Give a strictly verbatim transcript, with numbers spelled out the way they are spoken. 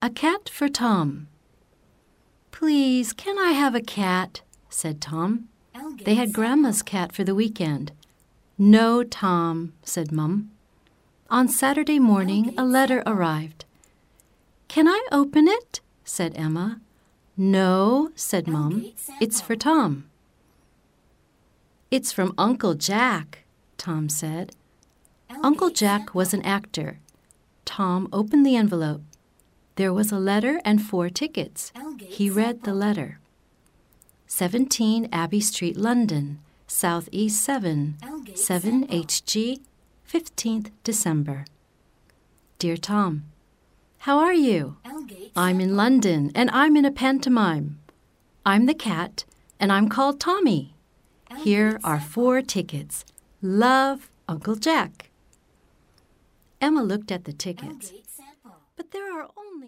A cat for Tom. "Please, can I have a cat?" said Tom. They had Grandma's cat for the weekend. "No, Tom," said Mum. On Saturday morning, a letter arrived. "Can I open it?" said Emma. "No," said Mum. "It's for Tom." "It's from Uncle Jack," Tom said. Uncle Jack was an actor. Tom opened the envelope. There was a letter and four tickets. He read the letter. seventeen Abbey Street, London, Southeast seven, seven H G, fifteenth December. Dear Tom, how are you? I'm in London, and I'm in a pantomime. I'm the cat, and I'm called Tommy. Here are four tickets. Love, Uncle Jack. Emma looked at the tickets, but there are only